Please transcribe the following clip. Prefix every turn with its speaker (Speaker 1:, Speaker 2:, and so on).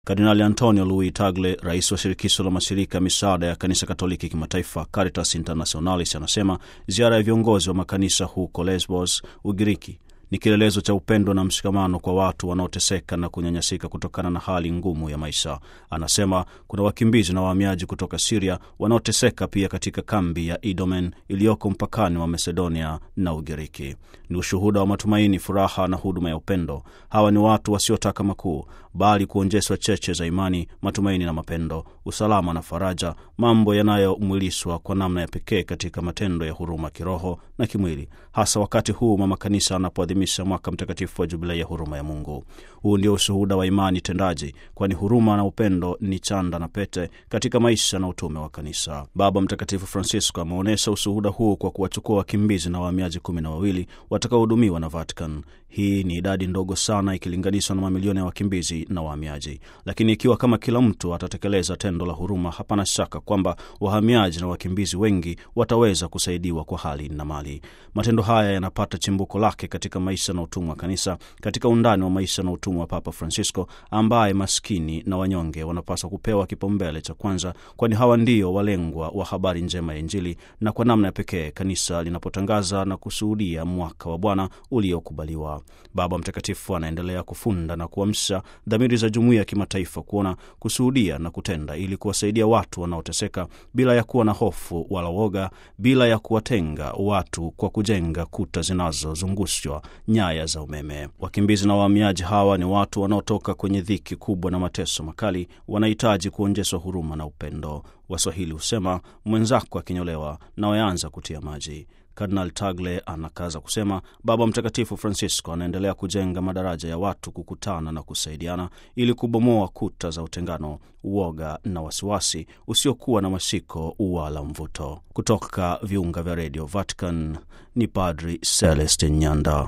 Speaker 1: Kardinali Antonio Luis Tagle, rais wa shirikisho la mashirika ya misaada ya kanisa Katoliki kimataifa Caritas Internationalis, anasema ziara ya viongozi wa makanisa huko Lesbos, Ugiriki, ni kielelezo cha upendo na mshikamano kwa watu wanaoteseka na kunyanyasika kutokana na hali ngumu ya maisha. Anasema kuna wakimbizi na wahamiaji kutoka Syria wanaoteseka pia katika kambi ya Idomen iliyoko mpakani wa Macedonia na Ugiriki. Ni ushuhuda wa matumaini, furaha na huduma ya upendo. Hawa ni watu wasiotaka makuu, bali kuonjeswa cheche za imani, matumaini na mapendo, usalama na faraja, mambo yanayomwilishwa kwa namna ya pekee katika matendo ya huruma kiroho na kimwili, hasa wakati huu mama kanisa anapoadhimisha mwaka mtakatifu wa jubilei ya huruma ya Mungu. Huu ndio ushuhuda wa imani tendaji, kwani huruma na upendo ni chanda na pete katika maisha na utume wa kanisa. Baba Mtakatifu Francisco ameonyesha ushuhuda huu kwa kuwachukua wakimbizi na wahamiaji 12 watakaohudumiwa na Vatican. Hii ni idadi ndogo sana ikilinganishwa na mamilioni ya wakimbizi na wahamiaji, lakini ikiwa kama kila mtu atatekeleza tendo la huruma, hapana shaka kwamba wahamiaji na wakimbizi wengi wataweza kusaidiwa kwa hali na mali. Matendo haya yanapata chimbuko lake katika maisha na utumwa wa kanisa, katika undani wa maisha na utumwa wa Papa Francisco, ambaye maskini na wanyonge wanapaswa kupewa kipaumbele cha kwanza, kwani hawa ndio walengwa wa habari njema ya Injili, na kwa namna ya pekee kanisa linapotangaza na kushuhudia mwaka wa Bwana uliokubaliwa. Baba Mtakatifu anaendelea kufunda na kuamsha dhamiri za jumuiya ya kimataifa kuona, kushuhudia na kutenda, ili kuwasaidia watu wanaoteseka bila ya kuwa na hofu wala woga, bila ya kuwatenga watu kwa kujenga kuta zinazozungushwa nyaya za umeme. Wakimbizi na wahamiaji hawa ni watu wanaotoka kwenye dhiki kubwa na mateso makali, wanahitaji kuonjeshwa huruma na upendo. Waswahili husema mwenzako akinyolewa na waanza kutia maji. Kardinali Tagle anakaza kusema Baba Mtakatifu Francisco anaendelea kujenga madaraja ya watu kukutana na kusaidiana ili kubomoa kuta za utengano, uoga na wasiwasi usiokuwa na mashiko wala mvuto. Kutoka viunga vya Radio Vatican ni Padri Celestin Nyanda.